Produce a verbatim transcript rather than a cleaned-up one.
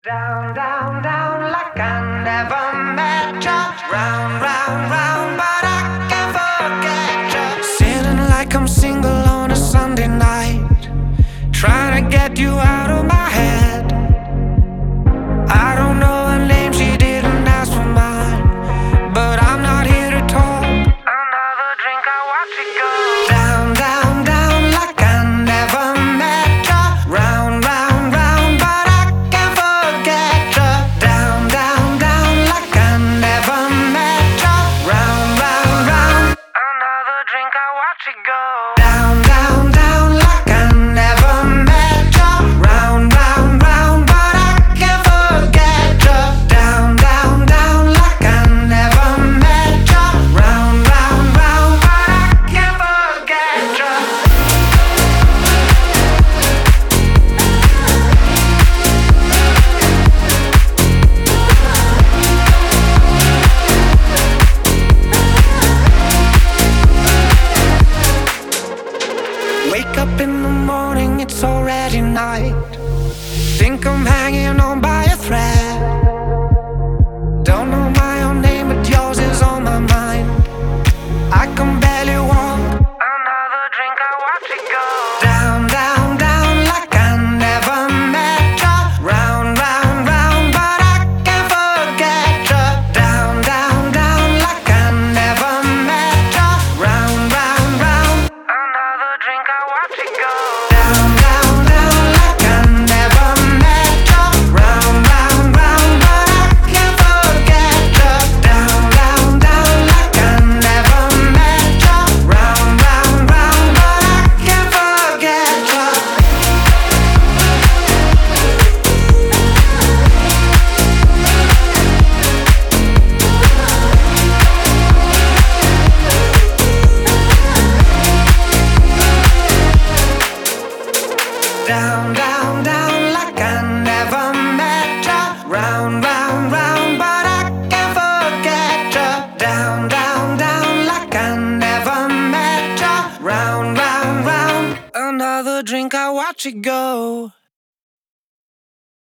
Down, down, down, like I never met ya. Round, round, round, but I can't forget ya. Sitting like I'm single on a Sunday night, trying to get you out of my head. I don't know her name, she didn't ask for mine, but I'm not here to talk. Another drink, I watch it go. Down, down, down, like I never met ya. Round, round, round, but I can't forget ya. Down, down, down, like I never met ya. Round, round, round, another drink, I watch it go. Down, down, down, like I never met ya. Round, round, round, but I can't forget ya. Down, down, down, like I never met ya. Round, round, round, but I can't forget ya. Wake up in the morning, it's already night. Think I'm hanging on by a thread. Don't know my own name, but yours is on my mind. I can barely walk. Another drink, I watch it go. Down, down, down, like I never met ya. Round, round, round, but I can't forget ya. Down, down, down, like I never met ya. Round, round, round, another drink, I watch it go. Down, down, down, like I never met ya. Round, round, round, but I can't forget ya. Down, down, down, like I never met ya. Round, round, round, but I can't forget ya. Down, down, down, like I never met ya. Round, round, round, but I can't forget ya. Down, down, down, like I never met ya. Round, round, round, another drink, I watch it go.